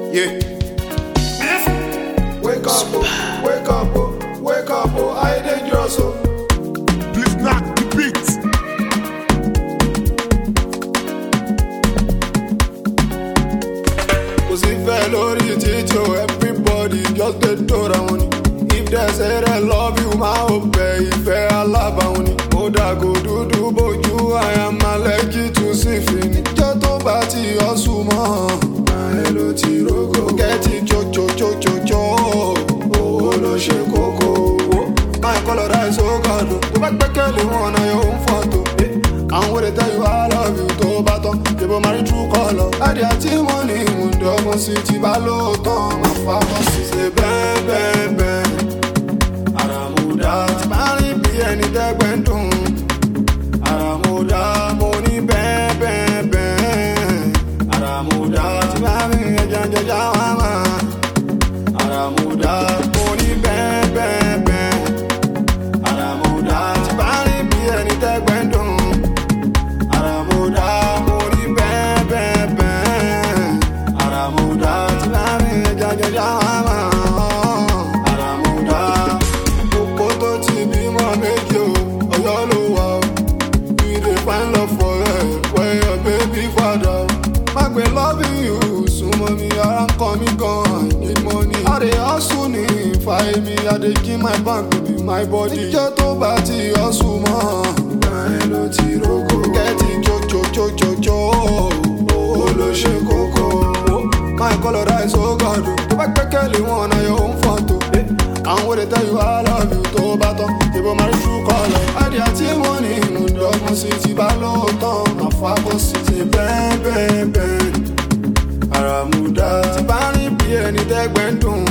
Yeah. Wake up, oh, wake up, oh, wake up, oh, I dangerous, oh. Please knock the beat. Cause if I love you, teach you, everybody just get to around. If they say they love you, my hope, if I love you, Oda go do boju, I am allergic to syphilis. Joto bati osumo, hello ti rogo, get it cho. Oh, lo she koko. My color eyes so good. Go back you on your own photo. And when they tell you I love you, to baton, they will marry true color. I did money, mundo mo city baloton, my father say ben. Aramuda, mari bi eni degbendun. Aramuda, money ben. Aramuda, mari eja mama. Aramuda, money ben. Aramuda, mari bi eni degbendun. Aramuda, money ben. Aramuda, mari eja mama. Magbe loving you, sumo mi ara nkan mi gan, need money. I dey hustle ni, fight me, I dey give my bank to be my body. Níjọ́ tó bá ti hustle mọ́, ló ti rogo. Get it cho, ó ló ṣe kókó. My color eyes so good, tó bá gbẹ́kẹ̀lé wọn na your own photo. And when they tell you I love you, tó bá tán, they will marry true color. Adé àti money, mo dọ́gbọ́n sí ti bá lóòótọ́, máa fàbọ̀ sí ti bẹ́ẹ̀. Aramuda, ti bá rìn bí ẹni tẹ́gbẹ́ ń dùn.